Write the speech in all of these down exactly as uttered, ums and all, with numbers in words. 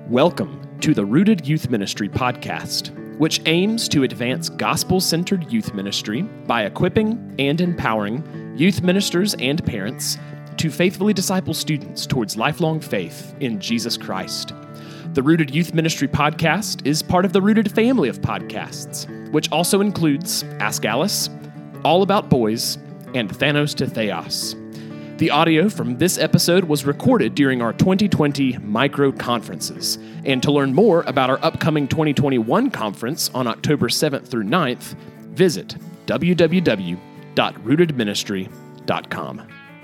Welcome to the Rooted Youth Ministry podcast, which aims to advance gospel-centered youth ministry by equipping and empowering youth ministers and parents to faithfully disciple students towards lifelong faith in Jesus Christ. The Rooted Youth Ministry podcast is part of the Rooted family of podcasts, which also includes Ask Alice, All About Boys, and Thanos to Theos. The audio from this episode was recorded during our twenty twenty micro conferences. And to learn more about our upcoming twenty twenty-one conference on October seventh through ninth, visit w w w dot rooted ministry dot com.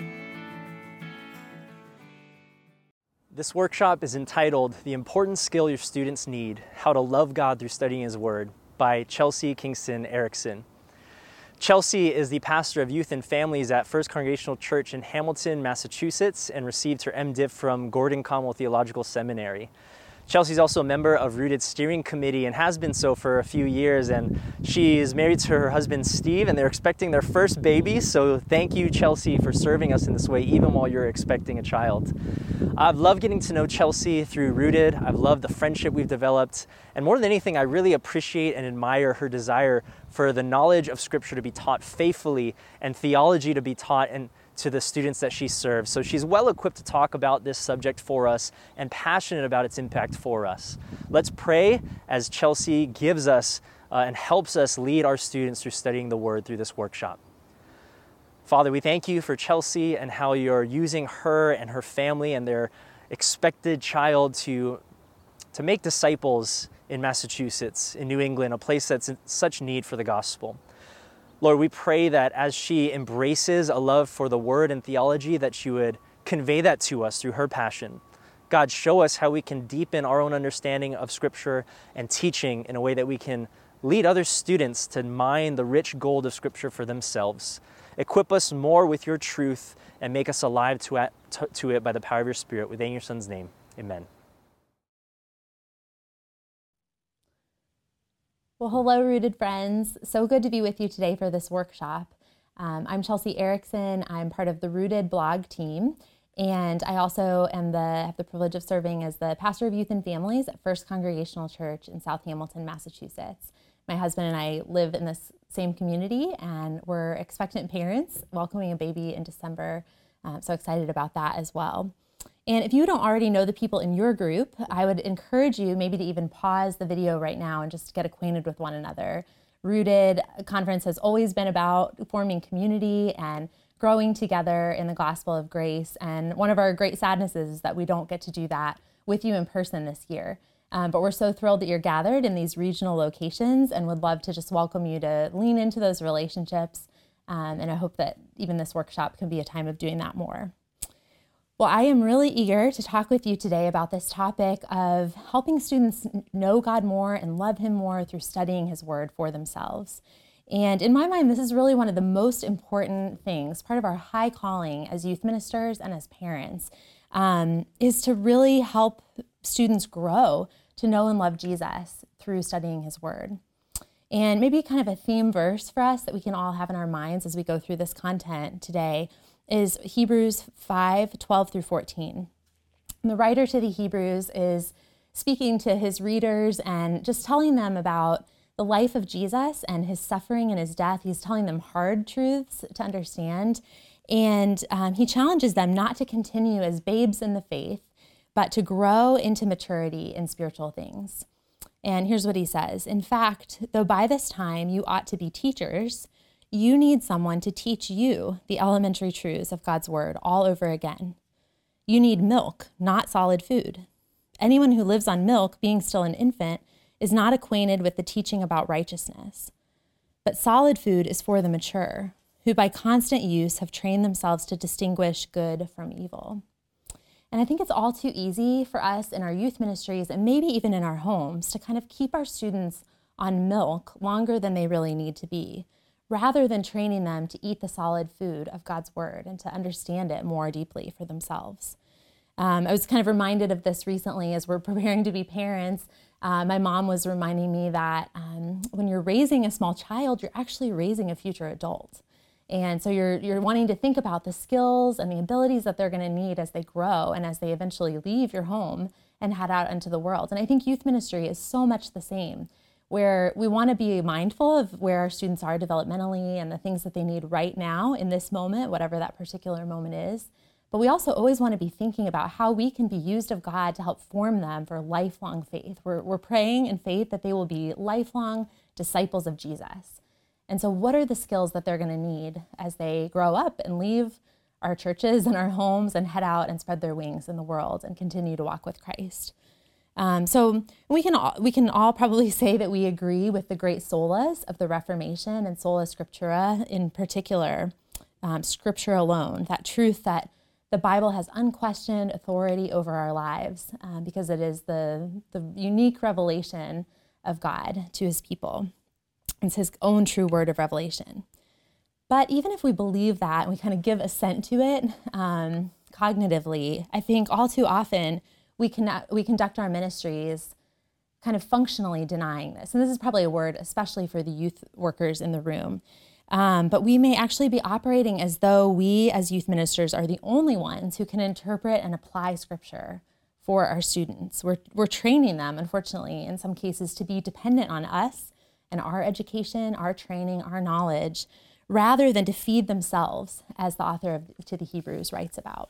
This workshop is entitled The Important Skill Your Students Need, How to Love God Through Studying His Word by Chelsea Kingston Erickson. Chelsea is the pastor of youth and families at First Congregational Church in Hamilton, Massachusetts, and received her MDiv from Gordon Conwell Theological Seminary. Chelsea's also a member of Rooted's steering committee and has been so for a few years, and she is married to her husband Steve, and they're expecting their first baby, so thank you, Chelsea, for serving us in this way, even while you're expecting a child. I've loved getting to know Chelsea through Rooted. I've loved the friendship we've developed, and more than anything, I really appreciate and admire her desire for the knowledge of Scripture to be taught faithfully and theology to be taught and to the students that she serves. So she's well equipped to talk about this subject for us and passionate about its impact for us. Let's pray as Chelsea gives us uh, and helps us lead our students through studying the Word through this workshop. Father, we thank you for Chelsea and how you're using her and her family and their expected child to, to make disciples in Massachusetts, in New England, a place that's in such need for the gospel. Lord, we pray that as she embraces a love for the Word and theology, that you would convey that to us through her passion. God, show us how we can deepen our own understanding of Scripture and teaching in a way that we can lead other students to mine the rich gold of Scripture for themselves. Equip us more with your truth and make us alive to it, to it by the power of your Spirit. Within your Son's name, amen. Well, hello, Rooted friends. So good to be with you today for this workshop. Um, I'm Chelsea Erickson. I'm part of the Rooted blog team, and I also am the have the privilege of serving as the pastor of youth and families at First Congregational Church in South Hamilton, Massachusetts. My husband and I live in this same community, and we're expectant parents, welcoming a baby in December. Um, so excited about that as well. And if you don't already know the people in your group, I would encourage you maybe to even pause the video right now and just get acquainted with one another. Rooted Conference has always been about forming community and growing together in the gospel of grace. And one of our great sadnesses is that we don't get to do that with you in person this year. Um, but we're so thrilled that you're gathered in these regional locations and would love to just welcome you to lean into those relationships. Um, and I hope that even this workshop can be a time of doing that more. Well, I am really eager to talk with you today about this topic of helping students know God more and love Him more through studying His Word for themselves. And in my mind, this is really one of the most important things, part of our high calling as youth ministers and as parents, um, is to really help students grow to know and love Jesus through studying His Word. And maybe kind of a theme verse for us that we can all have in our minds as we go through this content today is Hebrews five, twelve through fourteen. And the writer to the Hebrews is speaking to his readers and just telling them about the life of Jesus and His suffering and His death. He's telling them hard truths to understand. And um, he challenges them not to continue as babes in the faith, but to grow into maturity in spiritual things. And here's what he says. In fact, though by this time you ought to be teachers, you need someone to teach you the elementary truths of God's Word all over again. You need milk, not solid food. Anyone who lives on milk, being still an infant, is not acquainted with the teaching about righteousness. But solid food is for the mature, who by constant use have trained themselves to distinguish good from evil. And I think it's all too easy for us in our youth ministries and maybe even in our homes to kind of keep our students on milk longer than they really need to be, rather than training them to eat the solid food of God's Word and to understand it more deeply for themselves. Um, I was kind of reminded of this recently as we're preparing to be parents. Uh, my mom was reminding me that um, when you're raising a small child, you're actually raising a future adult. And so you're you're wanting to think about the skills and the abilities that they're going to need as they grow and as they eventually leave your home and head out into the world. And I think youth ministry is so much the same, where we want to be mindful of where our students are developmentally and the things that they need right now in this moment, whatever that particular moment is. But we also always want to be thinking about how we can be used of God to help form them for lifelong faith. We're, we're praying in faith that they will be lifelong disciples of Jesus. And so what are the skills that they're going to need as they grow up and leave our churches and our homes and head out and spread their wings in the world and continue to walk with Christ? Um, so we can all, we can all probably say that we agree with the great solas of the Reformation and sola scriptura in particular, um, scripture alone, that truth that the Bible has unquestioned authority over our lives um, because it is the, the unique revelation of God to his people. It's his own true word of revelation. But even if we believe that and we kind of give assent to it um, cognitively, I think all too often we cannot, we conduct our ministries kind of functionally denying this. And this is probably a word especially for the youth workers in the room. Um, but we may actually be operating as though we as youth ministers are the only ones who can interpret and apply scripture for our students. We're, we're training them, unfortunately, in some cases to be dependent on us and our education, our training, our knowledge, rather than to feed themselves, as the author of to the Hebrews writes about.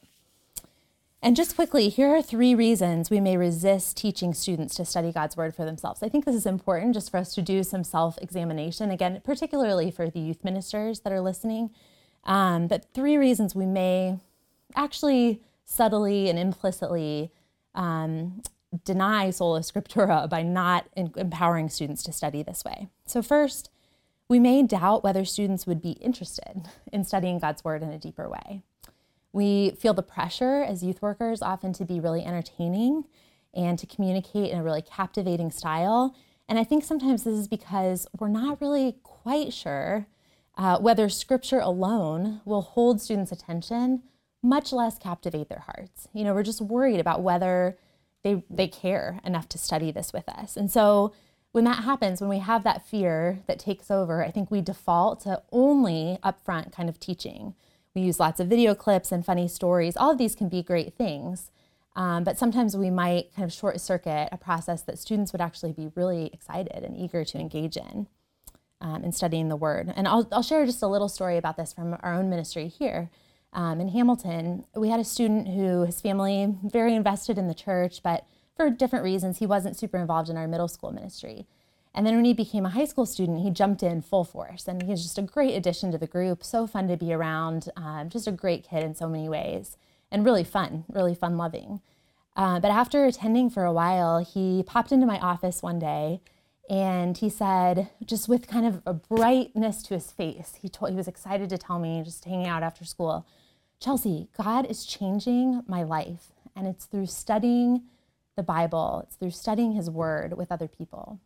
And just quickly, here are three reasons we may resist teaching students to study God's word for themselves. I think this is important just for us to do some self-examination, again, particularly for the youth ministers that are listening. Um, but three reasons we may actually subtly and implicitly um, deny sola scriptura by not in- empowering students to study this way. So first, we may doubt whether students would be interested in studying God's word in a deeper way. We feel the pressure as youth workers often to be really entertaining and to communicate in a really captivating style. And I think sometimes this is because we're not really quite sure uh, whether scripture alone will hold students' attention, much less captivate their hearts. You know, we're just worried about whether they they care enough to study this with us. And so when that happens, when we have that fear that takes over, I think we default to only upfront kind of teaching. We use lots of video clips and funny stories. All of these can be great things, um, but sometimes we might kind of short circuit a process that students would actually be really excited and eager to engage in, um, in studying the word. And I'll, I'll share just a little story about this from our own ministry here. Um, in Hamilton, we had a student who, his family, very invested in the church, but for different reasons, he wasn't super involved in our middle school ministry. And then when he became a high school student, he jumped in full force. And he was just a great addition to the group, so fun to be around, um, just a great kid in so many ways, and really fun, really fun-loving. Uh, but after attending for a while, he popped into my office one day, and he said, just with kind of a brightness to his face, he told, he was excited to tell me, just hanging out after school, Chelsea, God is changing my life, and it's through studying the Bible, it's through studying his word with other people.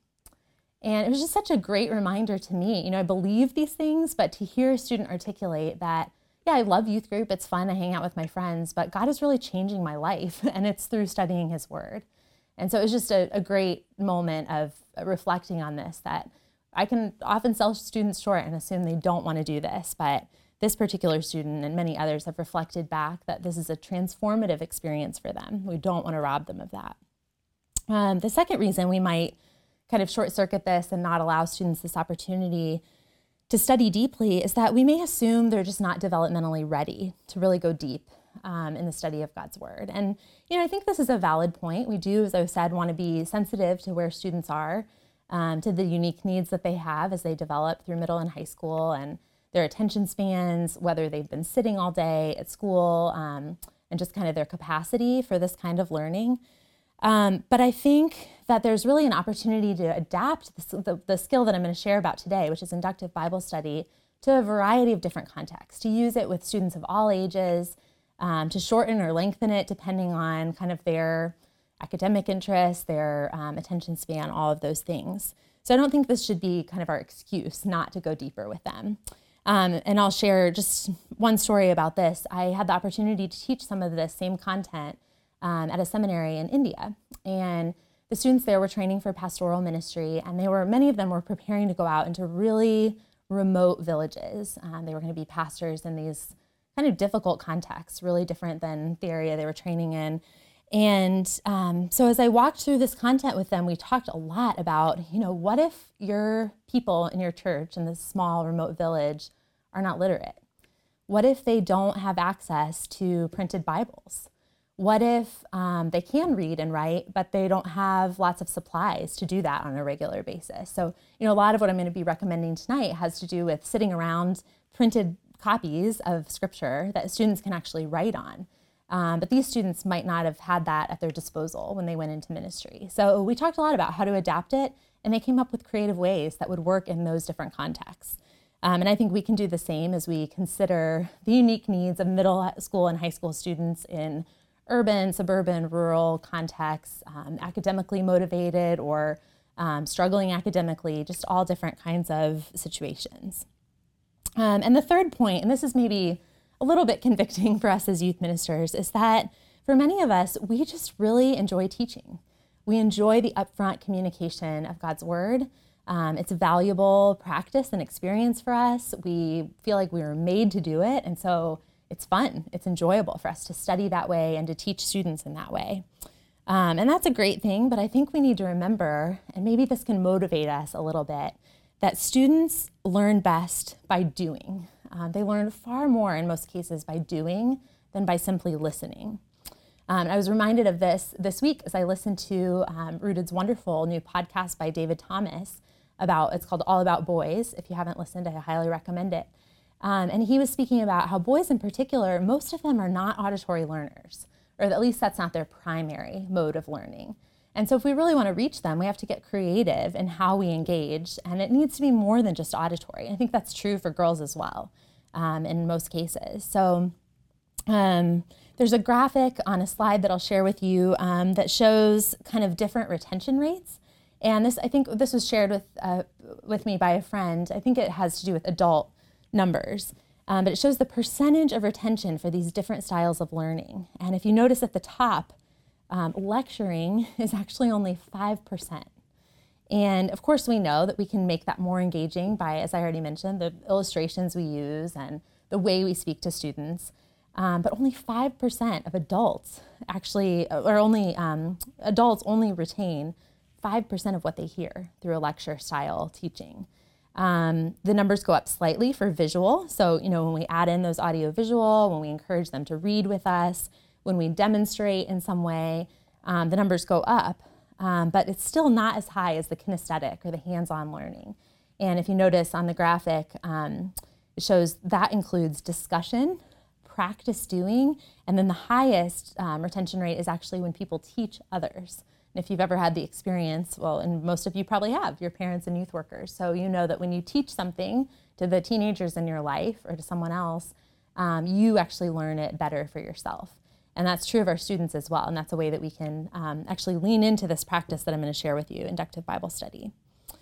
And it was just such a great reminder to me. You know, I believe these things, but to hear a student articulate that, yeah, I love youth group, it's fun, I hang out with my friends, but God is really changing my life, and it's through studying his word. And so it was just a, a great moment of reflecting on this, that I can often sell students short and assume they don't want to do this, but this particular student and many others have reflected back that this is a transformative experience for them. We don't want to rob them of that. Um, the second reason we might kind of short circuit this and not allow students this opportunity to study deeply is that we may assume they're just not developmentally ready to really go deep um, in the study of God's word. And, you know, I think this is a valid point. We do, as I said, want to be sensitive to where students are, um, to the unique needs that they have as they develop through middle and high school, and their attention spans, whether they've been sitting all day at school, um, and just kind of their capacity for this kind of learning. Um, but I think that there's really an opportunity to adapt the, the, the skill that I'm going to share about today, which is inductive Bible study, to a variety of different contexts, to use it with students of all ages, um, to shorten or lengthen it depending on kind of their academic interests, their um, attention span, all of those things. So I don't think this should be kind of our excuse not to go deeper with them. Um, and I'll share just one story about this. I had the opportunity to teach some of this same content Um, at a seminary in India. And the students there were training for pastoral ministry, and they were, many of them were preparing to go out into really remote villages. Um, they were going to be pastors in these kind of difficult contexts, really different than the area they were training in. And um, so as I walked through this content with them, we talked a lot about, you know, what if your people in your church in this small remote village are not literate? What if they don't have access to printed Bibles? What if um, they can read and write, but they don't have lots of supplies to do that on a regular basis? So, you know, a lot of what I'm going to be recommending tonight has to do with sitting around printed copies of Scripture that students can actually write on. Um, but these students might not have had that at their disposal when they went into ministry. So we talked a lot about how to adapt it, and they came up with creative ways that would work in those different contexts. Um, and I think we can do the same as we consider the unique needs of middle school and high school students in urban, suburban, rural contexts, um, academically motivated or um, struggling academically, just all different kinds of situations. Um, and the third point, and this is maybe a little bit convicting for us as youth ministers, is that for many of us, we just really enjoy teaching. We enjoy the upfront communication of God's word. Um, it's a valuable practice and experience for us. We feel like we were made to do it, and so it's fun. It's enjoyable for us to study that way and to teach students in that way. Um, and that's a great thing, but I think we need to remember, and maybe this can motivate us a little bit, that students learn best by doing. Um, they learn far more in most cases by doing than by simply listening. Um, I was reminded of this this week as I listened to um, Rooted's wonderful new podcast by David Thomas about, it's called All About Boys. If you haven't listened, I highly recommend it. Um, and he was speaking about how boys in particular, most of them are not auditory learners, or at least that's not their primary mode of learning. And so if we really want to reach them, we have to get creative in how we engage, and it needs to be more than just auditory. I think that's true for girls as well, um, in most cases. So um, there's a graphic on a slide that I'll share with you um, that shows kind of different retention rates. And this, I think this was shared with, uh, with me by a friend. I think it has to do with adult numbers, um, but it shows the percentage of retention for these different styles of learning. And if you notice at the top, Um, lecturing is actually only five percent. And of course we know that we can make that more engaging by, as I already mentioned, the illustrations we use and the way we speak to students. Um, but only five percent of adults actually, or only um, adults only retain five percent of what they hear through a lecture style teaching. Um, the numbers go up slightly for visual. So, you know, when we add in those audio visual, when we encourage them to read with us, when we demonstrate in some way, um, the numbers go up, um, but it's still not as high as the kinesthetic or the hands-on learning. And if you notice on the graphic, um, it shows that includes discussion, practice doing, and then the highest um, retention rate is actually when people teach others. And if you've ever had the experience, well, and most of you probably have, your parents and youth workers, so you know that when you teach something to the teenagers in your life or to someone else, um, you actually learn it better for yourself. And that's true of our students as well. And that's a way that we can um, actually lean into this practice that I'm going to share with you, inductive Bible study.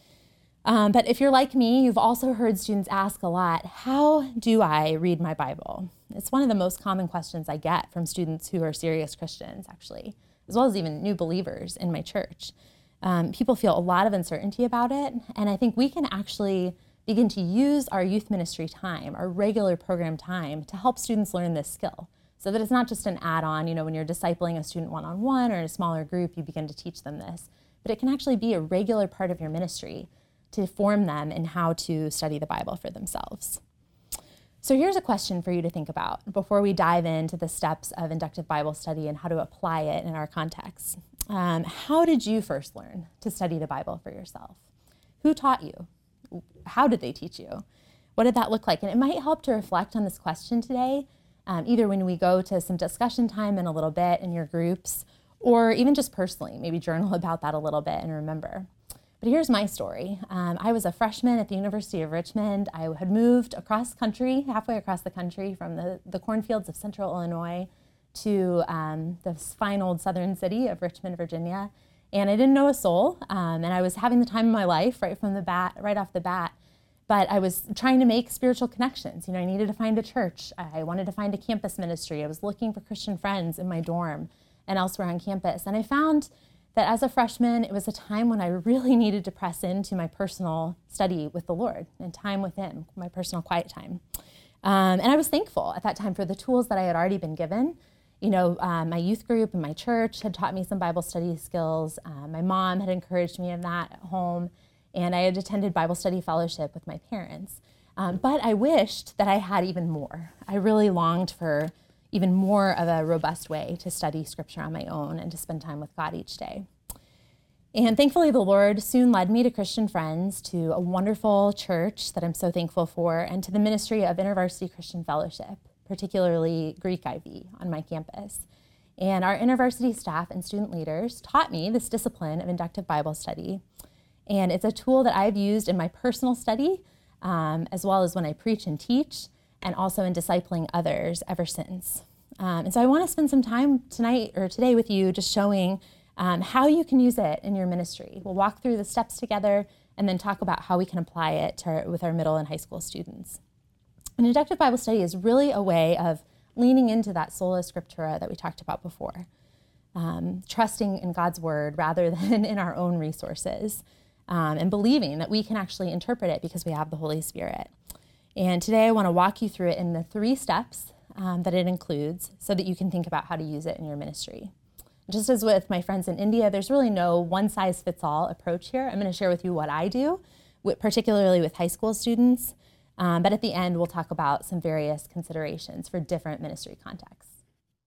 Um, but if you're like me, you've also heard students ask a lot, how do I read my Bible? It's one of the most common questions I get from students who are serious Christians, actually, as well as even new believers in my church. Um, people feel a lot of uncertainty about it. And I think we can actually begin to use our youth ministry time, our regular program time, to help students learn this skill. So that it's not just an add-on, you know, when you're discipling a student one-on-one or in a smaller group, you begin to teach them this. But it can actually be a regular part of your ministry to form them in how to study the Bible for themselves. So here's a question for you to think about before we dive into the steps of inductive Bible study and how to apply it in our context. Um, how did you first learn to study the Bible for yourself? Who taught you? How did they teach you? What did that look like? And it might help to reflect on this question today, Um, either when we go to some discussion time in a little bit in your groups, or even just personally, maybe journal about that a little bit and remember. But here's my story. Um, I was a freshman at the University of Richmond. I had moved across country, halfway across the country from the, the cornfields of central Illinois to um, this fine old southern city of Richmond, Virginia. And I didn't know a soul, um, and I was having the time of my life right from the bat, right off the bat. But I was trying to make spiritual connections. You know, I needed to find a church. I wanted to find a campus ministry. I was looking for Christian friends in my dorm and elsewhere on campus. And I found that as a freshman, it was a time when I really needed to press into my personal study with the Lord and time with Him, my personal quiet time. Um, and I was thankful at that time for the tools that I had already been given You know, uh, my youth group and my church had taught me some Bible study skills. Uh, my mom had encouraged me in that at home, and I had attended Bible study fellowship with my parents. Um, but I wished that I had even more. I really longed for even more of a robust way to study Scripture on my own and to spend time with God each day. And thankfully, the Lord soon led me to Christian Friends, to a wonderful church that I'm so thankful for, and to the ministry of InterVarsity Christian Fellowship, particularly Greek I V on my campus. And our InterVarsity staff and student leaders taught me this discipline of inductive Bible study. And it's a tool that I've used in my personal study, um, as well as when I preach and teach, and also in discipling others ever since. Um, and so I want to spend some time tonight or today with you just showing um, how you can use it in your ministry. We'll walk through the steps together and then talk about how we can apply it to our, with our middle and high school students. An inductive Bible study is really a way of leaning into that sola scriptura that we talked about before, um, trusting in God's word rather than in our own resources, um, and believing that we can actually interpret it because we have the Holy Spirit. And today I want to walk you through it in the three steps um, that it includes so that you can think about how to use it in your ministry. Just as with my friends in India, there's really no one-size-fits-all approach here. I'm going to share with you what I do, particularly with high school students. Um, but at the end, we'll talk about some various considerations for different ministry contexts.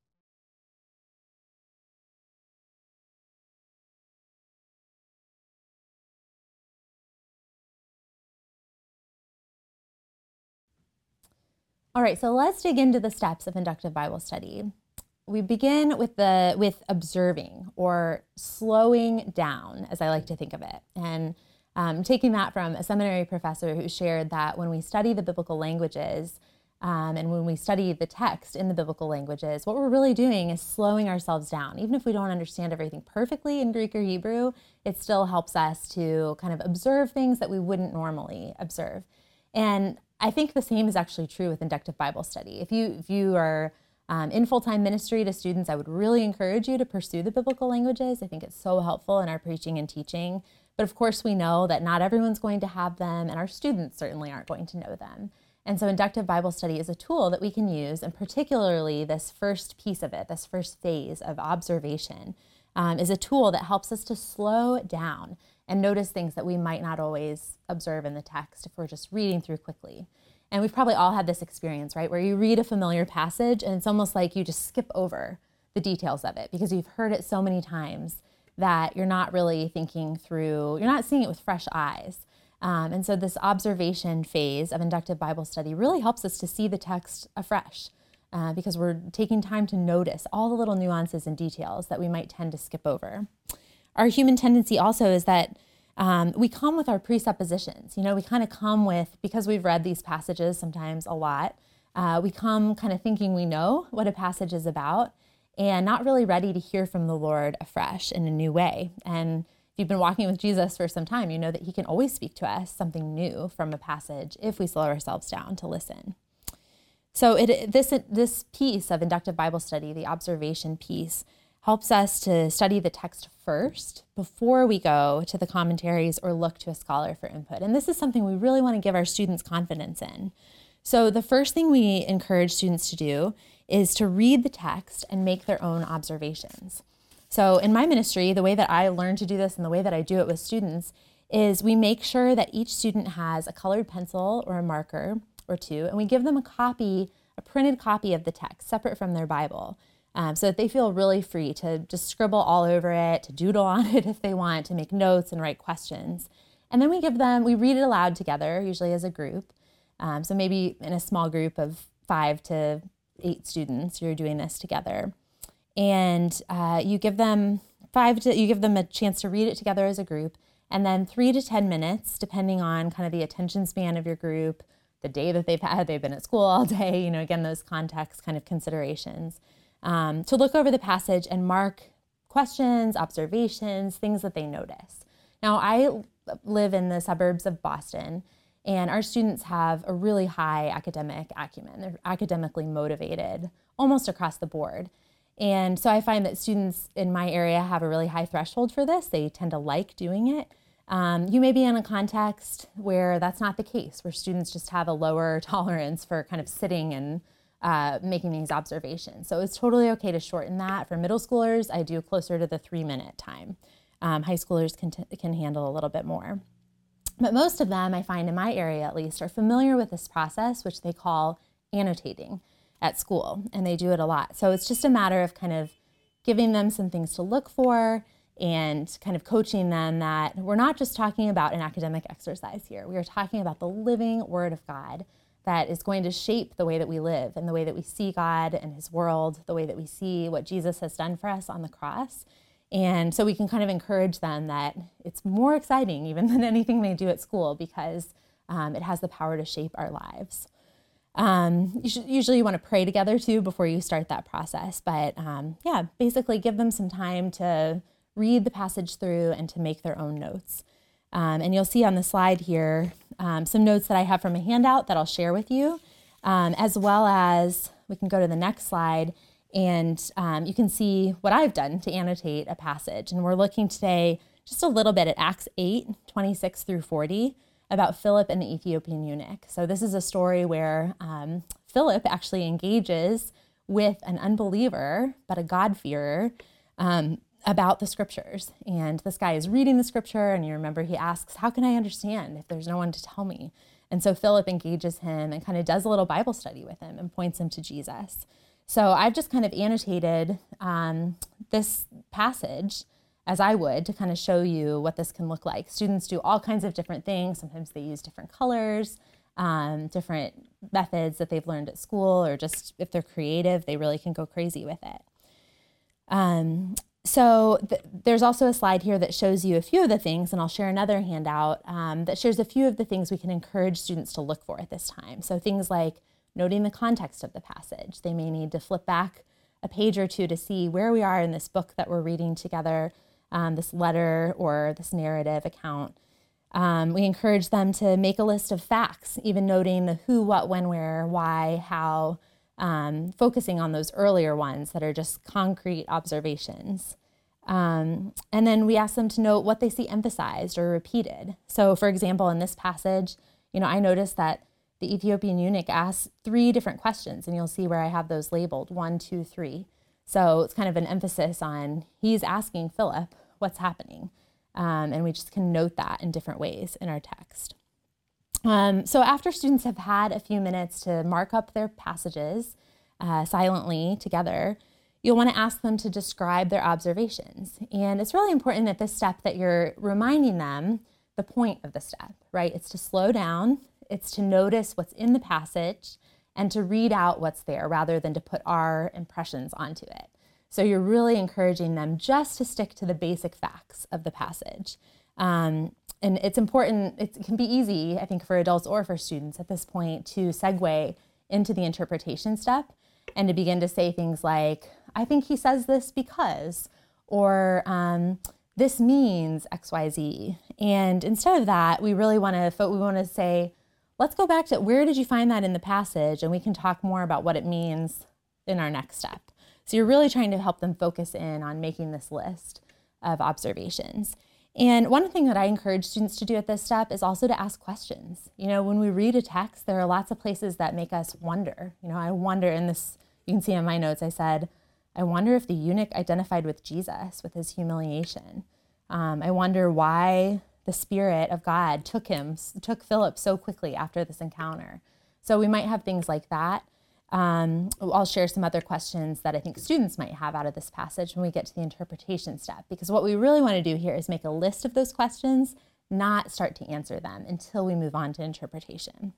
All right, so let's dig into the steps of inductive Bible study. We begin with the with observing or slowing down, as I like to think of it. And Um, taking that from a seminary professor who shared that when we study the biblical languages um, and when we study the text in the biblical languages, what we're really doing is slowing ourselves down. Even if we don't understand everything perfectly in Greek or Hebrew, it still helps us to kind of observe things that we wouldn't normally observe. And I think the same is actually true with inductive Bible study. If you, if you are um, in full-time ministry to students, I would really encourage you to pursue the biblical languages. I think it's so helpful in our preaching and teaching. But of course, we know that not everyone's going to have them, and our students certainly aren't going to know them. And so inductive Bible study is a tool that we can use, and particularly this first piece of it, this first phase of observation, um, is a tool that helps us to slow down and notice things that we might not always observe in the text if we're just reading through quickly. And we've probably all had this experience, right, where you read a familiar passage and it's almost like you just skip over the details of it because you've heard it so many times that you're not really thinking through, you're not seeing it with fresh eyes. Um, and so this observation phase of inductive Bible study really helps us to see the text afresh uh, because we're taking time to notice all the little nuances and details that we might tend to skip over. Our human tendency also is that um, we come with our presuppositions. You know, we kind of come with, because we've read these passages sometimes a lot, uh, we come kind of thinking we know what a passage is about, and not really ready to hear from the Lord afresh in a new way. And if you've been walking with Jesus for some time, you know that he can always speak to us something new from a passage if we slow ourselves down to listen. So it, this, this piece of inductive Bible study, the observation piece, helps us to study the text first before we go to the commentaries or look to a scholar for input. And this is something we really want to give our students confidence in. So the first thing we encourage students to do is to read the text and make their own observations. So in my ministry, the way that I learn to do this and the way that I do it with students is we make sure that each student has a colored pencil or a marker or two, and we give them a copy, a printed copy of the text separate from their Bible, um, so that they feel really free to just scribble all over it, to doodle on it if they want, to make notes and write questions. And then we give them, we read it aloud together, usually as a group. Um, so maybe in a small group of five to eight students, you're doing this together. And uh, you give them five to, you give them a chance to read it together as a group, and then three to ten minutes, depending on kind of the attention span of your group, the day that they've had, they've been at school all day, you know, again, those context kind of considerations, um, to look over the passage and mark questions, observations, things that they notice. Now, I live in the suburbs of Boston, and our students have a really high academic acumen. They're academically motivated almost across the board. And so I find that students in my area have a really high threshold for this. They tend to like doing it. Um, you may be in a context where that's not the case, where students just have a lower tolerance for kind of sitting and uh, making these observations. So it's totally okay to shorten that. For middle schoolers, I do closer to the three minute time. Um, high schoolers can, t- can handle a little bit more. But most of them, I find in my area at least, are familiar with this process, which they call annotating at school, and they do it a lot. So it's just a matter of kind of giving them some things to look for and kind of coaching them that we're not just talking about an academic exercise here. We are talking about the living Word of God that is going to shape the way that we live and the way that we see God and His world, the way that we see what Jesus has done for us on the cross. And so we can kind of encourage them that it's more exciting even than anything they do at school because um, it has the power to shape our lives. Um, you should, usually you want to pray together too before you start that process. But um, yeah, basically give them some time to read the passage through and to make their own notes. Um, and you'll see on the slide here um, some notes that I have from a handout that I'll share with you, um, as well as we can go to the next slide. And um, you can see what I've done to annotate a passage. And we're looking today just a little bit at Acts eight, twenty-six through forty, about Philip and the Ethiopian eunuch. So this is a story where um, Philip actually engages with an unbeliever, but a God-fearer, um, about the scriptures. And this guy is reading the scripture, and you remember he asks, how can I understand if there's no one to tell me? And so Philip engages him and kind of does a little Bible study with him and points him to Jesus. So I've just kind of annotated um, this passage as I would to kind of show you what this can look like. Students do all kinds of different things. Sometimes they use different colors, um, different methods that they've learned at school, or just if they're creative, they really can go crazy with it. Um, so th- there's also a slide here that shows you a few of the things, and I'll share another handout um, that shares a few of the things we can encourage students to look for at this time. So things like noting the context of the passage. They may need to flip back a page or two to see where we are in this book that we're reading together, um, this letter or this narrative account. Um, we encourage them to make a list of facts, even noting the who, what, when, where, why, how, um, focusing on those earlier ones that are just concrete observations. Um, and then we ask them to note what they see emphasized or repeated. So for example, in this passage, you know, I noticed that the Ethiopian eunuch asks three different questions, and you'll see where I have those labeled, one, two, three. So it's kind of an emphasis on he's asking Philip what's happening. Um, and we just can note that in different ways in our text. Um, so after students have had a few minutes to mark up their passages uh, silently together, you'll want to ask them to describe their observations. And it's really important at this step that you're reminding them the point of the step, right? It's to slow down. It's to notice what's in the passage and to read out what's there rather than to put our impressions onto it. So you're really encouraging them just to stick to the basic facts of the passage. Um, and it's important, it can be easy, I think, for adults or for students at this point to segue into the interpretation step and to begin to say things like, I think he says this because, or um, this means X Y Z. And instead of that, we really want to, we want to say, let's go back to where did you find that in the passage, and we can talk more about what it means in our next step. So you're really trying to help them focus in on making this list of observations. And one thing that I encourage students to do at this step is also to ask questions. You know, when we read a text, there are lots of places that make us wonder. You know, I wonder in this, you can see in my notes, I said, I wonder if the eunuch identified with Jesus, with his humiliation. Um, I wonder why the Spirit of God took him, took Philip so quickly after this encounter. So we might have things like that. Um, I'll share some other questions that I think students might have out of this passage when we get to the interpretation step, because what we really want to do here is make a list of those questions, not start to answer them until we move on to interpretation.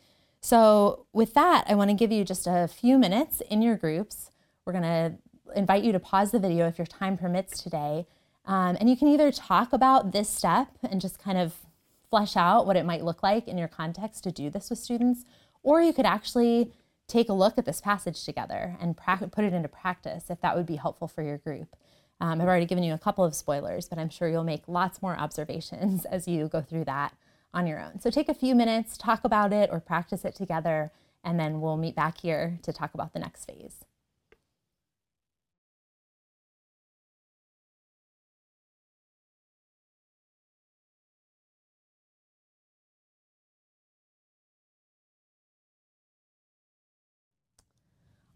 So with that, I want to give you just a few minutes in your groups. We're going to invite you to pause the video if your time permits today. Um, and you can either talk about this step and just kind of flesh out what it might look like in your context to do this with students, or you could actually take a look at this passage together and pra- put it into practice if that would be helpful for your group. Um, I've already given you a couple of spoilers, but I'm sure you'll make lots more observations as you go through that on your own. So take a few minutes, talk about it or practice it together, and then we'll meet back here to talk about the next phase.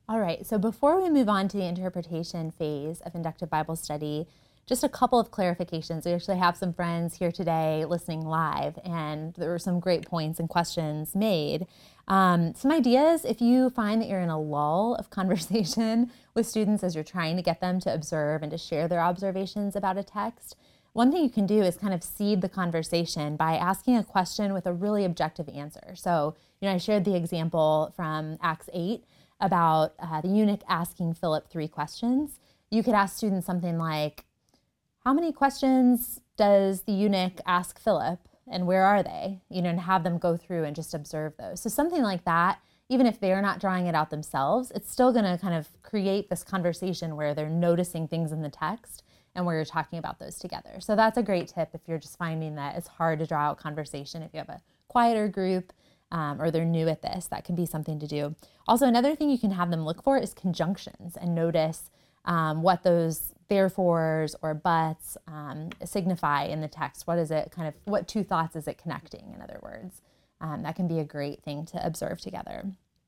All right, so before we move on to the interpretation phase of inductive Bible study, just a couple of clarifications. We actually have some friends here today listening live, and there were some great points and questions made. Um, some ideas, if you find that you're in a lull of conversation with students as you're trying to get them to observe and to share their observations about a text, one thing you can do is kind of seed the conversation by asking a question with a really objective answer. So, you know, I shared the example from Acts eight about uh, the eunuch asking Philip three questions. You could ask students something like, how many questions does the eunuch ask Philip, and where are they? You know, and have them go through and just observe those. So something like that, even if they're not drawing it out themselves, it's still going to kind of create this conversation where they're noticing things in the text and where you're talking about those together. So that's a great tip if you're just finding that it's hard to draw out conversation. If you have a quieter group um, or they're new at this, that can be something to do. Also, another thing you can have them look for is conjunctions and notice um, what those therefores or buts um, signify in the text. What is it kind of, what two thoughts is it connecting, in other words? Um, that can be a great thing to observe together.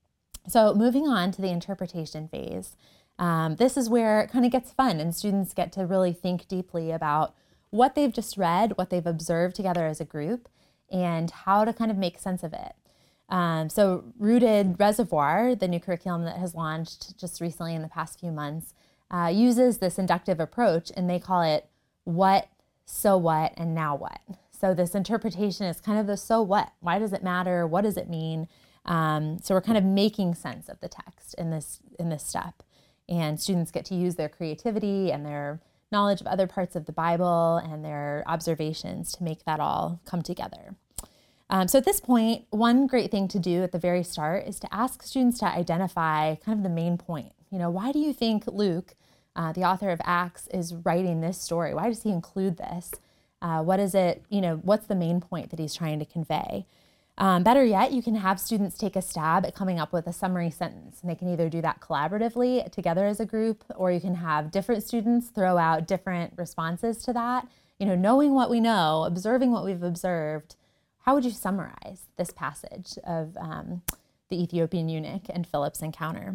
So moving on to the interpretation phase, um, this is where it kind of gets fun and students get to really think deeply about what they've just read, what they've observed together as a group, and how to kind of make sense of it. Um, so Rooted Reservoir, the new curriculum that has launched just recently in the past few months, Uh, uses this inductive approach, and they call it what, so what, and now what. So this interpretation is kind of the so what. Why does it matter? What does it mean? Um, so we're kind of making sense of the text in this in this step. And students get to use their creativity and their knowledge of other parts of the Bible and their observations to make that all come together. Um, so at this point, one great thing to do at the very start is to ask students to identify kind of the main point. You know, why do you think Luke, uh, the author of Acts, is writing this story? Why does he include this? Uh, what is it, you know, what's the main point that he's trying to convey? Um, better yet, you can have students take a stab at coming up with a summary sentence. And they can either do that collaboratively together as a group, or you can have different students throw out different responses to that. You know, knowing what we know, observing what we've observed, how would you summarize this passage of um, the Ethiopian eunuch and Philip's encounter?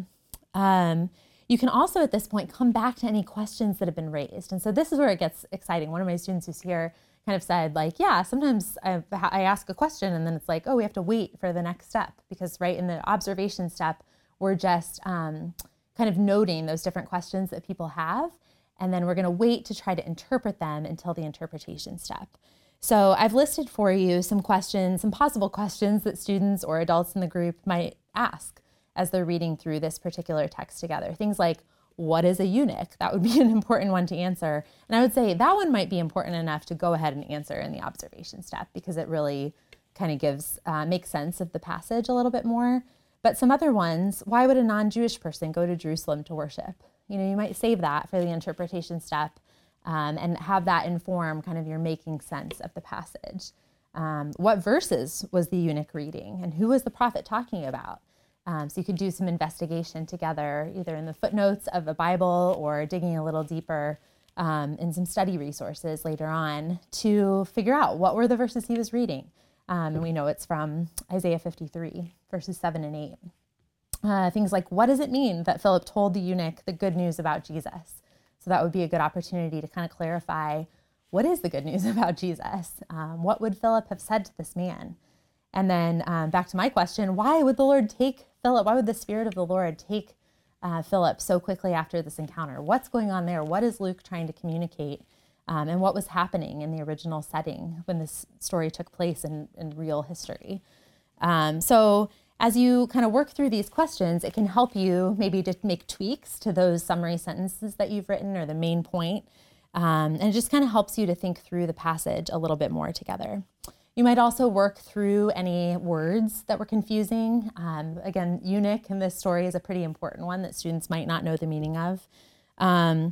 Um, you can also at this point come back to any questions that have been raised. And so this is where it gets exciting. One of my students who's here kind of said, like, yeah, sometimes I, I ask a question and then it's like, oh, we have to wait for the next step, because right in the observation step, we're just um, kind of noting those different questions that people have. And then we're going to wait to try to interpret them until the interpretation step. So I've listed for you some questions, some possible questions that students or adults in the group might ask as they're reading through this particular text together. Things like, what is a eunuch? That would be an important one to answer. And I would say that one might be important enough to go ahead and answer in the observation step, because it really kind of gives, uh, makes sense of the passage a little bit more. But some other ones, why would a non-Jewish person go to Jerusalem to worship? You know, you might save that for the interpretation step um, and have that inform kind of your making sense of the passage. Um, what verses was the eunuch reading, and who was the prophet talking about? Um, so you could do some investigation together, either in the footnotes of a Bible or digging a little deeper um, in some study resources later on to figure out what were the verses he was reading. Um, and we know it's from Isaiah fifty-three, verses seven and eight. Uh, things like, what does it mean that Philip told the eunuch the good news about Jesus? So that would be a good opportunity to kind of clarify, what is the good news about Jesus? Um, what would Philip have said to this man? And then um, back to my question, why would the Lord take Philip? Why would the Spirit of the Lord take uh, Philip so quickly after this encounter? What's going on there? What is Luke trying to communicate? Um, and what was happening in the original setting when this story took place in, in real history? Um, so as you kind of work through these questions, it can help you maybe to make tweaks to those summary sentences that you've written or the main point. Um, and it just kind of helps you to think through the passage a little bit more together. You might also work through any words that were confusing. Um, again, eunuch in this story is a pretty important one that students might not know the meaning of. Um,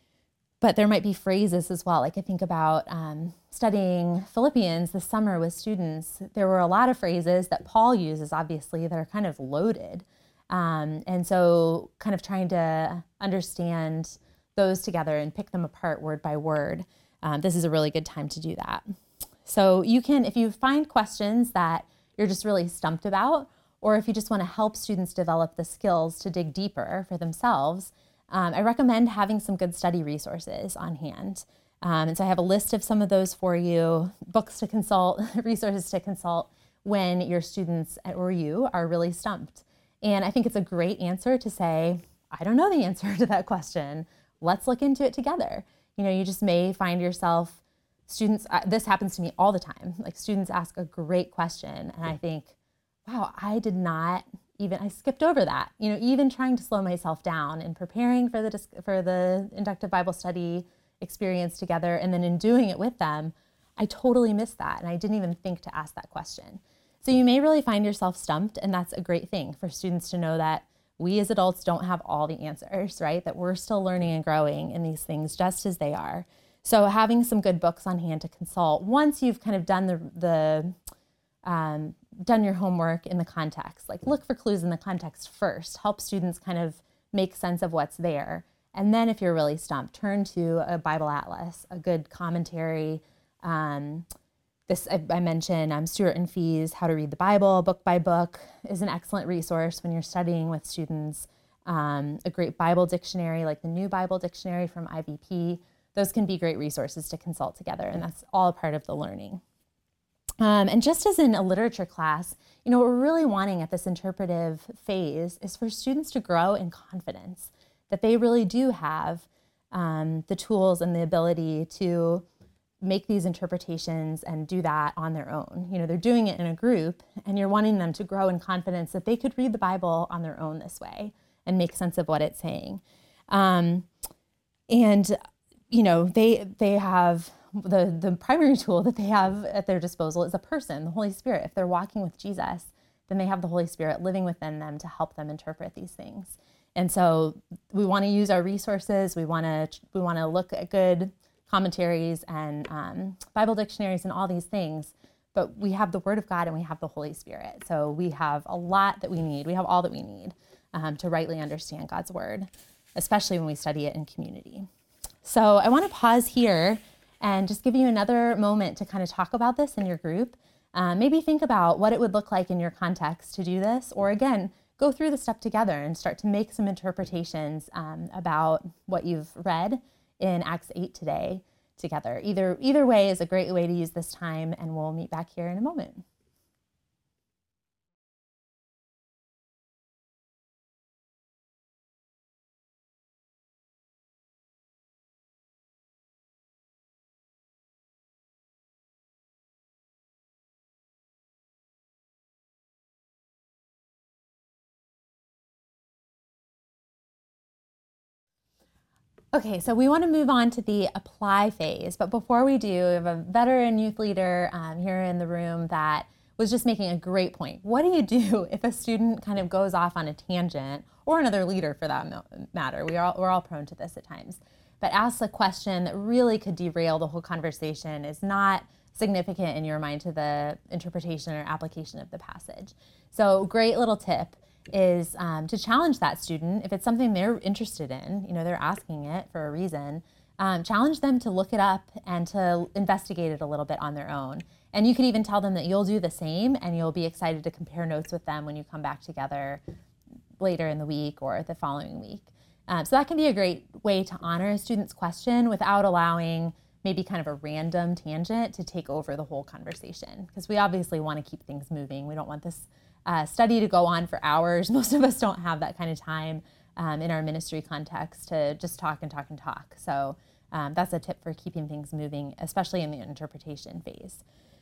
but there might be phrases as well. Like I think about um, studying Philippians this summer with students. There were a lot of phrases that Paul uses, obviously, that are kind of loaded. Um, and so kind of trying to understand those together and pick them apart word by word. Um, this is a really good time to do that. So you can, if you find questions that you're just really stumped about, or if you just want to help students develop the skills to dig deeper for themselves, um, I recommend having some good study resources on hand. Um, and so I have a list of some of those for you, books to consult, resources to consult when your students or you are really stumped. And I think it's a great answer to say, I don't know the answer to that question. Let's look into it together. You know, you just may find yourself, students, uh, this happens to me all the time. Like students ask a great question and I think, wow, I did not even, I skipped over that. You know, even trying to slow myself down and preparing for the, for the inductive Bible study experience together, and then in doing it with them, I totally missed that. And I didn't even think to ask that question. So you may really find yourself stumped, and that's a great thing for students to know that we as adults don't have all the answers, right? That we're still learning and growing in these things just as they are. So having some good books on hand to consult once you've kind of done the, the um, done your homework in the context, like look for clues in the context first, help students kind of make sense of what's there. And then if you're really stumped, turn to a Bible atlas, a good commentary. Um, this I, I mentioned um, Stewart and Fee's How to Read the Bible, book by book, is an excellent resource when you're studying with students. Um, a great Bible dictionary like the New Bible Dictionary from I V P. Those can be great resources to consult together, and that's all part of the learning. Um, and just as in a literature class, you know, what we're really wanting at this interpretive phase is for students to grow in confidence, that they really do have um, the tools and the ability to make these interpretations and do that on their own. You know, they're doing it in a group, and you're wanting them to grow in confidence that they could read the Bible on their own this way and make sense of what it's saying. Um, and, you know, they they have the, the primary tool that they have at their disposal is a person, the Holy Spirit. If they're walking with Jesus, then they have the Holy Spirit living within them to help them interpret these things. And so we want to use our resources. We want to we want to look at good commentaries and um, Bible dictionaries and all these things. But we have the Word of God and we have the Holy Spirit. So we have a lot that we need. We have all that we need um, to rightly understand God's Word, especially when we study it in community. So I want to pause here and just give you another moment to kind of talk about this in your group. Uh, maybe think about what it would look like in your context to do this, or again, go through the step together and start to make some interpretations um, about what you've read in Acts eight today together. Either, either way is a great way to use this time, and we'll meet back here in a moment. Okay, so we want to move on to the apply phase, but before we do, we have a veteran youth leader um, here in the room that was just making a great point. What do you do if a student kind of goes off on a tangent, or another leader for that matter? We are all, we're all prone to this at times, but asks a question that really could derail the whole conversation, is not significant in your mind to the interpretation or application of the passage. So great little tip is um, to challenge that student. If it's something they're interested in, you know, they're asking it for a reason, um, challenge them to look it up and to investigate it a little bit on their own. And you could even tell them that you'll do the same, and you'll be excited to compare notes with them when you come back together later in the week or the following week. Um, so that can be a great way to honor a student's question without allowing maybe kind of a random tangent to take over the whole conversation, because we obviously want to keep things moving. We don't want this Uh, study to go on for hours. Most of us don't have that kind of time um, in our ministry context to just talk and talk and talk. So um, that's a tip for keeping things moving, especially in the interpretation phase.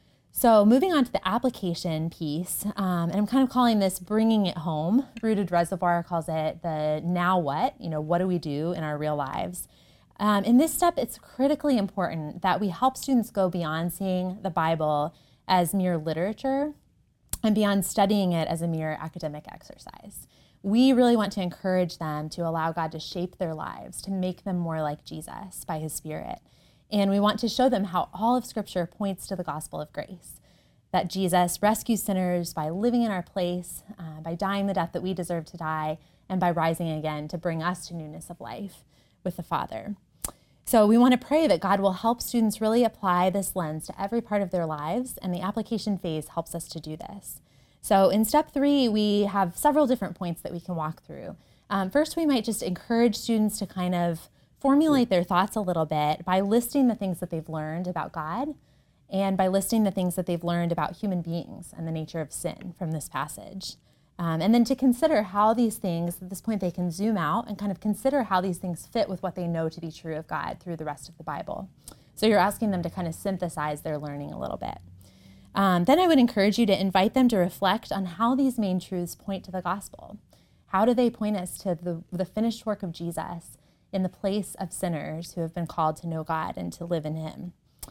So moving on to the application piece, um, and I'm kind of calling this bringing it home. Rooted Reservoir calls it the now what, you know, what do we do in our real lives? Um, in this step, it's critically important that we help students go beyond seeing the Bible as mere literature and beyond studying it as a mere academic exercise. We really want to encourage them to allow God to shape their lives, to make them more like Jesus by His Spirit. And we want to show them how all of Scripture points to the gospel of grace, that Jesus rescues sinners by living in our place, uh, by dying the death that we deserve to die, and by rising again to bring us to newness of life with the Father. So we want to pray that God will help students really apply this lens to every part of their lives, and the application phase helps us to do this. So in step three, we have several different points that we can walk through. Um, first, we might just encourage students to kind of formulate their thoughts a little bit by listing the things that they've learned about God and by listing the things that they've learned about human beings and the nature of sin from this passage. Um, and then to consider how these things, at this point they can zoom out and kind of consider how these things fit with what they know to be true of God through the rest of the Bible. So you're asking them to kind of synthesize their learning a little bit. Um, then I would encourage you to invite them to reflect on how these main truths point to the gospel. How do they point us to the, the finished work of Jesus in the place of sinners who have been called to know God and to live in him?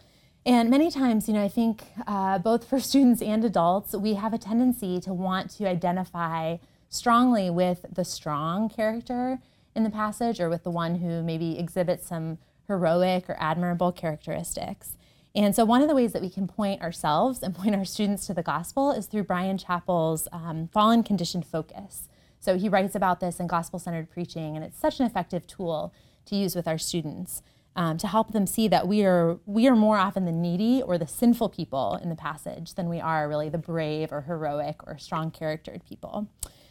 And many times, you know, I think uh, both for students and adults, we have a tendency to want to identify strongly with the strong character in the passage or with the one who maybe exhibits some heroic or admirable characteristics. And so one of the ways that we can point ourselves and point our students to the gospel is through Bryan Chapell's um, fallen conditioned focus. So he writes about this in Gospel-Centered Preaching, and it's such an effective tool to use with our students um, to help them see that we are we are more often the needy or the sinful people in the passage than we are really the brave or heroic or strong-charactered people.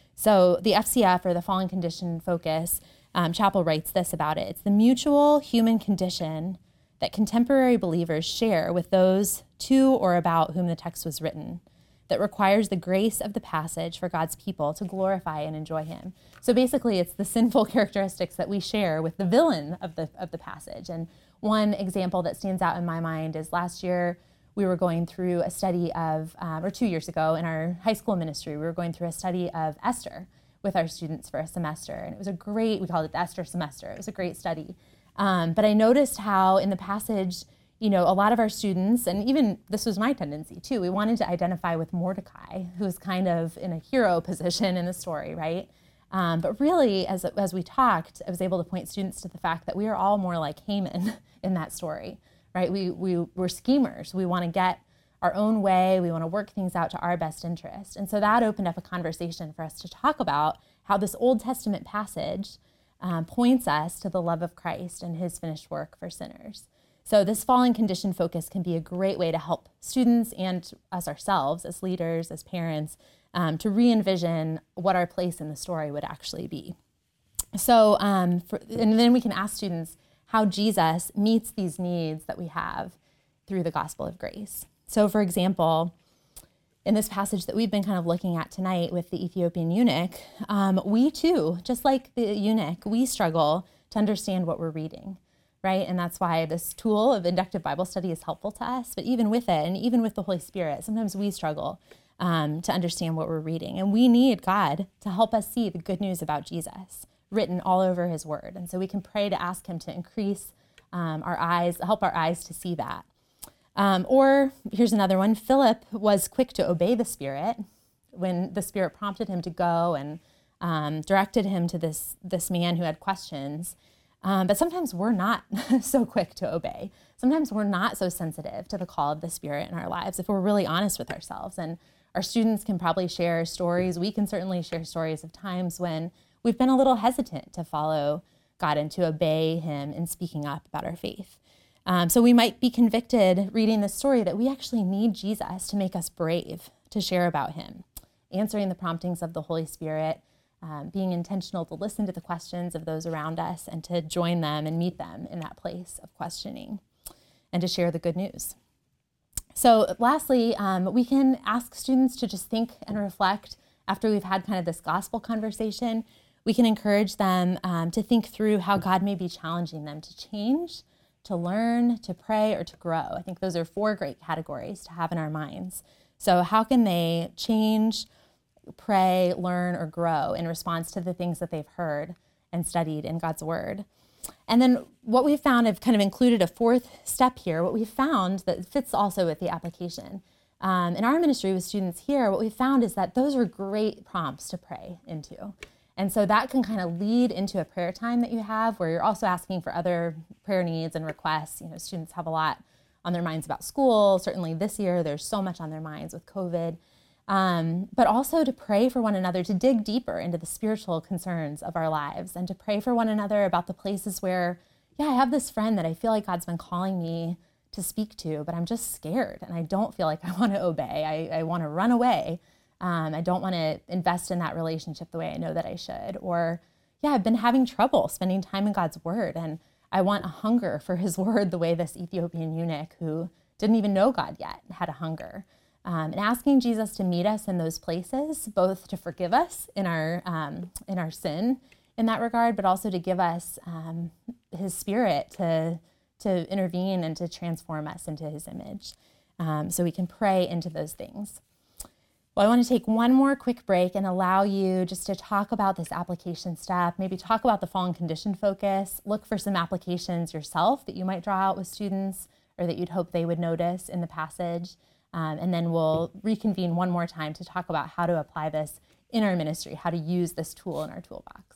So the F C F, or the fallen conditioned focus, um, Chapell writes this about it. It's the mutual human condition that contemporary believers share with those to or about whom the text was written, that requires the grace of the passage for God's people to glorify and enjoy him. So basically, it's the sinful characteristics that we share with the villain of the of the passage. And one example that stands out in my mind is last year we were going through a study of, um, or two years ago in our high school ministry, we were going through a study of Esther with our students for a semester. And it was a great, we called it the Esther semester. It was a great study. Um, but I noticed how in the passage, you know, a lot of our students, and even this was my tendency too, we wanted to identify with Mordecai, who's kind of in a hero position in the story, right? Um, but really, as as we talked, I was able to point students to the fact that we are all more like Haman in that story, right? We, we, we're schemers. We want to get our own way. We want to work things out to our best interest. And so that opened up a conversation for us to talk about how this Old Testament passage um, points us to the love of Christ and his finished work for sinners. So this fallen condition focus can be a great way to help students and us ourselves as leaders, as parents, um, to re-envision what our place in the story would actually be. So, um, for, and then we can ask students how Jesus meets these needs that we have through the gospel of grace. So for example, in this passage that we've been kind of looking at tonight with the Ethiopian eunuch, um, we too, just like the eunuch, we struggle to understand what we're reading. Right? And that's why this tool of inductive Bible study is helpful to us. But even with it, and even with the Holy Spirit, sometimes we struggle um, to understand what we're reading. And we need God to help us see the good news about Jesus written all over his word. And so we can pray to ask him to increase um, our eyes, help our eyes to see that. Um, or here's another one. Philip was quick to obey the Spirit when the Spirit prompted him to go and um, directed him to this, this man who had questions. Um, but sometimes we're not so quick to obey. Sometimes we're not so sensitive to the call of the Spirit in our lives if we're really honest with ourselves. And our students can probably share stories. We can certainly share stories of times when we've been a little hesitant to follow God and to obey him in speaking up about our faith. Um, so we might be convicted reading this story that we actually need Jesus to make us brave to share about him, answering the promptings of the Holy Spirit, Um, being intentional to listen to the questions of those around us and to join them and meet them in that place of questioning and to share the good news. So lastly, um, we can ask students to just think and reflect after we've had kind of this gospel conversation. We can encourage them um, to think through how God may be challenging them to change, to learn, to pray, or to grow. I think those are four great categories to have in our minds. So how can they change, pray, learn, or grow in response to the things that they've heard and studied in God's word? And then what we've found, I've kind of included a fourth step here, what we've found that fits also with the application. Um, in our ministry with students here, what we've found is that those are great prompts to pray into. And so that can kind of lead into a prayer time that you have where you're also asking for other prayer needs and requests. You know, students have a lot on their minds about school. Certainly this year, there's so much on their minds with COVID. Um, but also to pray for one another, to dig deeper into the spiritual concerns of our lives and to pray for one another about the places where, yeah, I have this friend that I feel like God's been calling me to speak to, but I'm just scared and I don't feel like I want to obey. I, I want to run away Um, I don't want to invest in that relationship the way I know that I should. Or, yeah, I've been having trouble spending time in God's word, and I want a hunger for his word the way this Ethiopian eunuch who didn't even know God yet had a hunger. Um, and asking Jesus to meet us in those places, both to forgive us in our um, in our sin in that regard, but also to give us um, his spirit to, to intervene and to transform us into his image. Um, so we can pray into those things. Well, I want to take one more quick break and allow you just to talk about this application step, maybe talk about the fallen condition focus, look for some applications yourself that you might draw out with students or that you'd hope they would notice in the passage. Um, and then we'll reconvene one more time to talk about how to apply this in our ministry, how to use this tool in our toolbox.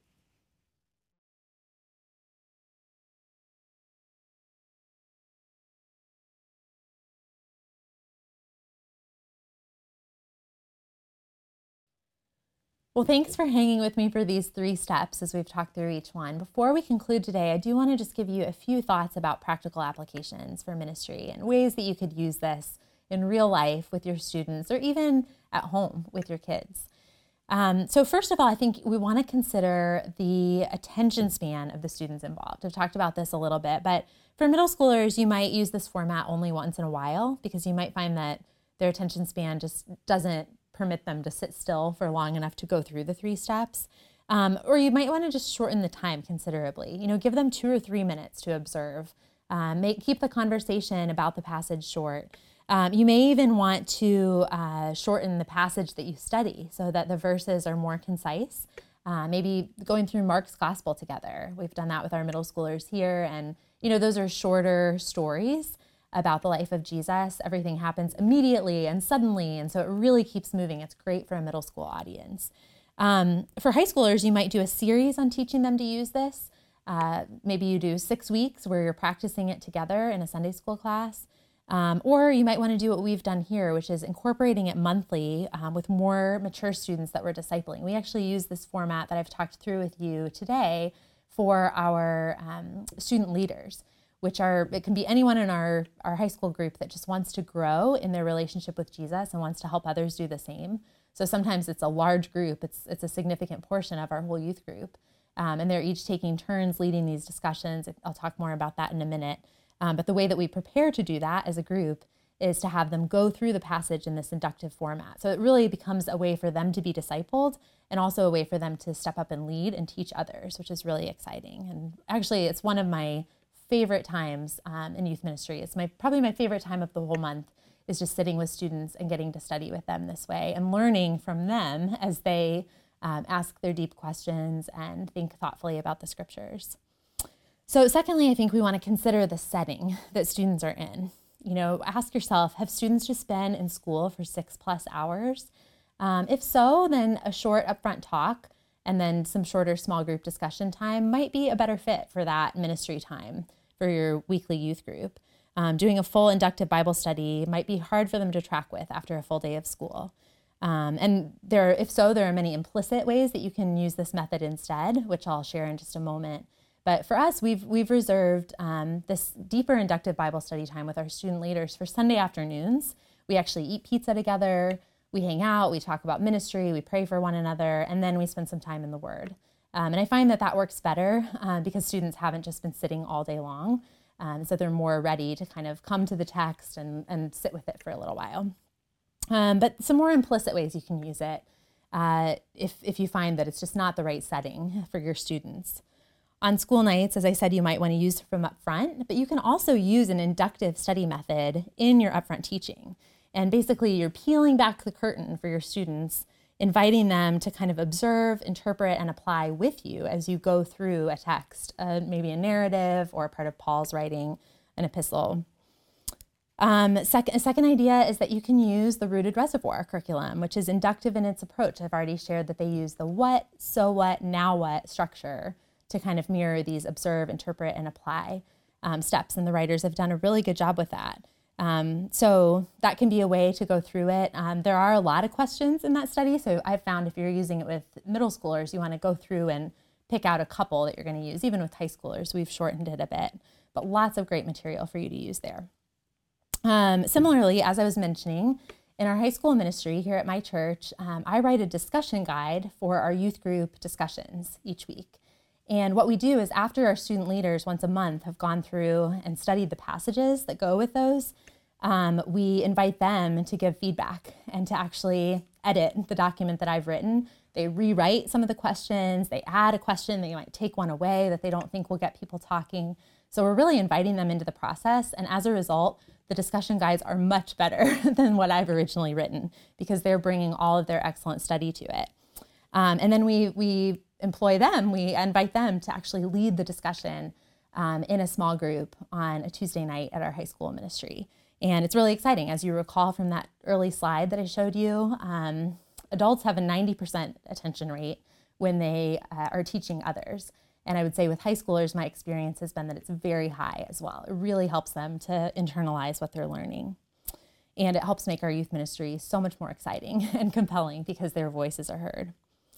Well, thanks for hanging with me for these three steps as we've talked through each one. Before we conclude today, I do want to just give you a few thoughts about practical applications for ministry and ways that you could use this in real life with your students or even at home with your kids. Um, so first of all, I think we want to consider the attention span of the students involved. I've talked about this a little bit, but for middle schoolers, you might use this format only once in a while because you might find that their attention span just doesn't permit them to sit still for long enough to go through the three steps. Um, or you might want to just shorten the time considerably. You know, give them two or three minutes to observe. Um, make keep the conversation about the passage short. Um, you may even want to uh, shorten the passage that you study so that the verses are more concise. Uh, maybe going through Mark's gospel together. We've done that with our middle schoolers here. And, you know, those are shorter stories about the life of Jesus. Everything happens immediately and suddenly, and so it really keeps moving. It's great for a middle school audience. Um, for high schoolers, you might do a series on teaching them to use this. Uh, maybe you do six weeks where you're practicing it together in a Sunday school class. Um, or you might want to do what we've done here, which is incorporating it monthly um, with more mature students that we're discipling. We actually use this format that I've talked through with you today for our um, student leaders, which are, it can be anyone in our, our high school group that just wants to grow in their relationship with Jesus and wants to help others do the same. So sometimes it's a large group, it's it's a significant portion of our whole youth group. Um, and they're each taking turns leading these discussions. I'll talk more about that in a minute. Um, but the way that we prepare to do that as a group is to have them go through the passage in this inductive format. So it really becomes a way for them to be discipled and also a way for them to step up and lead and teach others, which is really exciting. And actually, it's one of my favorite times um, in youth ministry. It's my probably my favorite time of the whole month is just sitting with students and getting to study with them this way and learning from them as they um, ask their deep questions and think thoughtfully about the scriptures. So secondly, I think we want to consider the setting that students are in. You know, ask yourself, have students just been in school for six plus hours? Um, if so, then a short upfront talk and then some shorter small group discussion time might be a better fit for that ministry time for your weekly youth group. Um, doing a full inductive Bible study might be hard for them to track with after a full day of school. Um, and there, if so, there are many implicit ways that you can use this method instead, which I'll share in just a moment. But for us, we've we've reserved um, this deeper inductive Bible study time with our student leaders for Sunday afternoons. We actually eat pizza together, we hang out, we talk about ministry, we pray for one another, and then we spend some time in the Word. Um, and I find that that works better uh, because students haven't just been sitting all day long, um, so they're more ready to kind of come to the text and, and sit with it for a little while. Um, but some more implicit ways you can use it uh, if, if you find that it's just not the right setting for your students. On school nights, as I said, you might want to use from up front, but you can also use an inductive study method in your upfront teaching. And basically, you're peeling back the curtain for your students, inviting them to kind of observe, interpret, and apply with you as you go through a text, uh, maybe a narrative or a part of Paul's writing, an epistle. Um, sec- a second idea is that you can use the Rooted Reservoir curriculum, which is inductive in its approach. I've already shared that they use the what, so what, now what structure to kind of mirror these observe, interpret, and apply um, steps. And the writers have done a really good job with that. Um, so that can be a way to go through it. Um, there are a lot of questions in that study. So I've found if you're using it with middle schoolers, you want to go through and pick out a couple that you're going to use. Even with high schoolers, we've shortened it a bit, but lots of great material for you to use there. Um, similarly, as I was mentioning, In our high school ministry here at my church, um, I write a discussion guide for our youth group discussions each week. And what we do is after our student leaders once a month have gone through and studied the passages that go with those, um, we invite them to give feedback and to actually edit the document that I've written. They rewrite some of the questions, they add a question, they might take one away that they don't think will get people talking. So we're really inviting them into the process. And as a result, the discussion guides are much better than what I've originally written because they're bringing all of their excellent study to it. Um, and then we we employ them, we invite them to actually lead the discussion um, in a small group on a Tuesday night at our high school ministry. And it's really exciting. As you recall from that early slide that I showed you, um, adults have a ninety percent attention rate when they uh, are teaching others. And I would say with high schoolers, my experience has been that it's very high as well. It really helps them to internalize what they're learning. And it helps make our youth ministry so much more exciting and compelling because their voices are heard.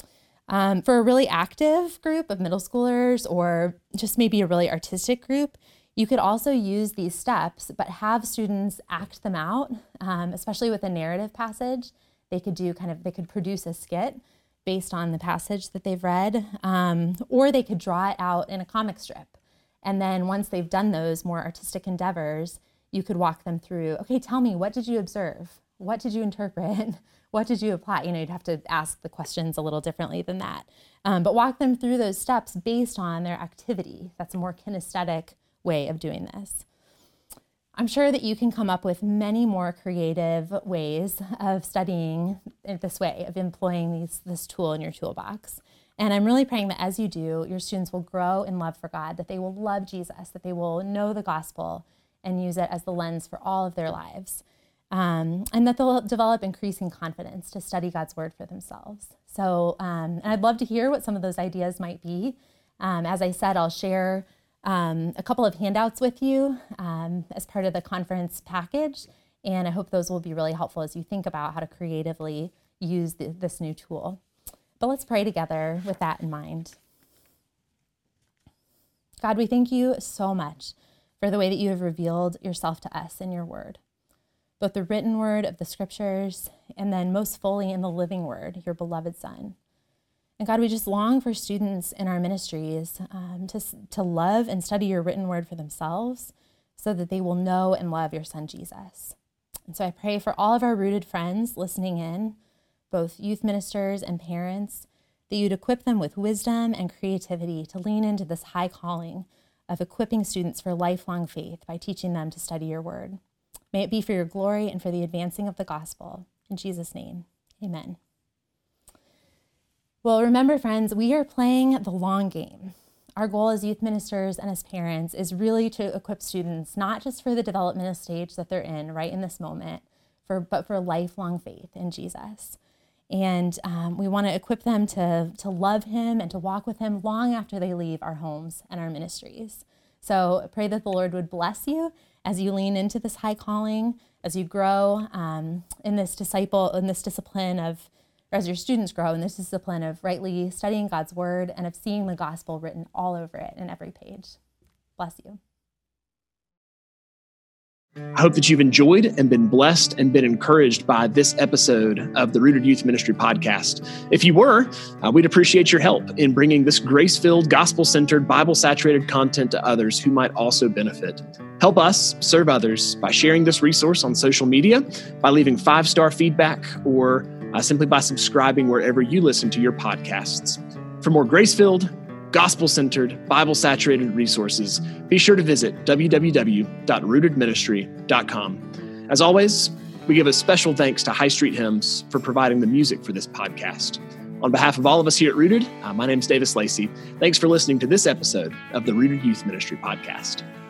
Um, for a really active group of middle schoolers or just maybe a really artistic group, you could also use these steps, but have students act them out, um, especially with a narrative passage. They could do kind of, they could produce a skit based on the passage that they've read, um, or they could draw it out in a comic strip. And then once they've done those more artistic endeavors, you could walk them through, okay, tell me, what did you observe? What did you interpret? What did you apply? You know, you'd have to ask the questions a little differently than that. Um, but walk them through those steps based on their activity. That's a more kinesthetic way of doing this. I'm sure that you can come up with many more creative ways of studying it this way, of employing these, this tool in your toolbox. And I'm really praying that as you do, your students will grow in love for God, that they will love Jesus, that they will know the gospel and use it as the lens for all of their lives. Um, and that they'll develop increasing confidence to study God's word for themselves. So, um, and I'd love to hear what some of those ideas might be. Um, as I said, I'll share Um, a couple of handouts with you um, as part of the conference package, and I hope those will be really helpful as you think about how to creatively use the, this new tool. But let's pray together with that in mind. God, we thank you so much for the way that you have revealed yourself to us in your word, both the written word of the scriptures and then most fully in the living word, your beloved Son. And God, we just long for students in our ministries um, to, to love and study your written word for themselves so that they will know and love your Son, Jesus. And so I pray for all of our rooted friends listening in, both youth ministers and parents, that you'd equip them with wisdom and creativity to lean into this high calling of equipping students for lifelong faith by teaching them to study your word. May it be for your glory and for the advancing of the gospel. In Jesus' name, amen. Well, remember, friends, we are playing the long game. Our goal as youth ministers and as parents is really to equip students, not just for the developmental stage that they're in right in this moment, for but for lifelong faith in Jesus. And um, we want to equip them to, to love him and to walk with him long after they leave our homes and our ministries. So I pray that the Lord would bless you as you lean into this high calling, as you grow um, in this disciple, in this discipline of or as your students grow in this discipline of rightly studying God's word and of seeing the gospel written all over it in every page. Bless you. I hope that you've enjoyed and been blessed and been encouraged by this episode of the Rooted Youth Ministry podcast. If you were, uh, we'd appreciate your help in bringing this grace-filled, gospel-centered, Bible-saturated content to others who might also benefit. Help us serve others by sharing this resource on social media, by leaving five-star feedback, or Uh, simply by subscribing wherever you listen to your podcasts. For more grace-filled, gospel-centered, Bible-saturated resources, be sure to visit w w w dot rooted ministry dot com. As always, we give a special thanks to High Street Hymns for providing the music for this podcast. On behalf of all of us here at Rooted, uh, my name is Davis Lacey. Thanks for listening to this episode of the Rooted Youth Ministry podcast.